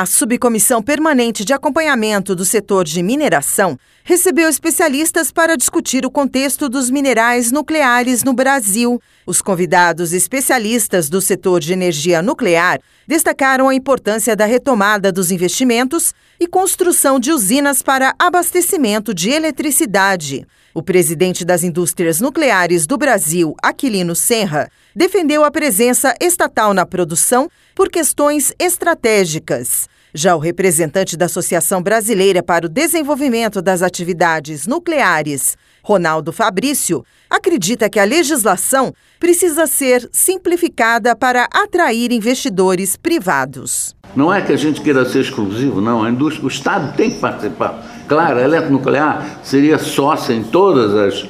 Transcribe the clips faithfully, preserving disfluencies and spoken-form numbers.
A Subcomissão Permanente de Acompanhamento do Setor de Mineração recebeu especialistas para discutir o contexto dos minerais nucleares no Brasil. Os convidados especialistas do setor de energia nuclear destacaram a importância da retomada dos investimentos e construção de usinas para abastecimento de eletricidade. O presidente das indústrias nucleares do Brasil, Aquilino Senra, defendeu a presença estatal na produção por questões estratégicas. Já o representante da Associação Brasileira para o Desenvolvimento das Atividades Nucleares, Ronaldo Fabrício, acredita que a legislação precisa ser simplificada para atrair investidores privados. Não é que a gente queira ser exclusivo, não. A indústria, o Estado tem que participar. Claro, a eletronuclear seria sócia em todas as,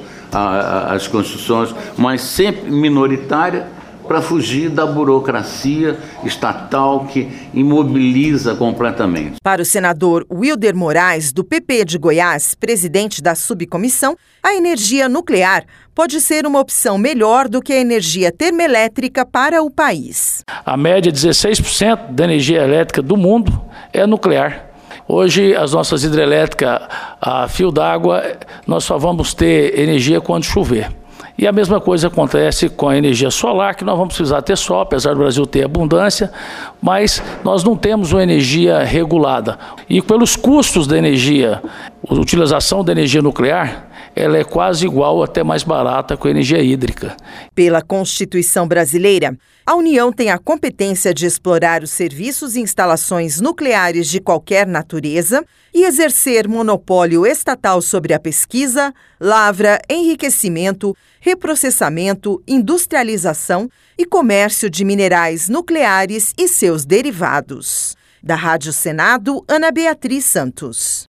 a, as construções, mas sempre minoritária, para fugir da burocracia estatal que imobiliza completamente. Para o senador Wilder Moraes, do P P de Goiás, presidente da subcomissão, a energia nuclear pode ser uma opção melhor do que a energia termoelétrica para o país. A média, dezesseis por cento da energia elétrica do mundo é nuclear. Hoje, as nossas hidrelétricas a fio d'água, nós só vamos ter energia quando chover. E a mesma coisa acontece com a energia solar, que nós vamos precisar ter sol, apesar do Brasil ter abundância, mas nós não temos uma energia regulada. E pelos custos da energia, a utilização da energia nuclear, ela é quase igual ou até mais barata com a energia hídrica. Pela Constituição brasileira, a União tem a competência de explorar os serviços e instalações nucleares de qualquer natureza e exercer monopólio estatal sobre a pesquisa, lavra, enriquecimento, reprocessamento, industrialização e comércio de minerais nucleares e seus derivados. Da Rádio Senado, Ana Beatriz Santos.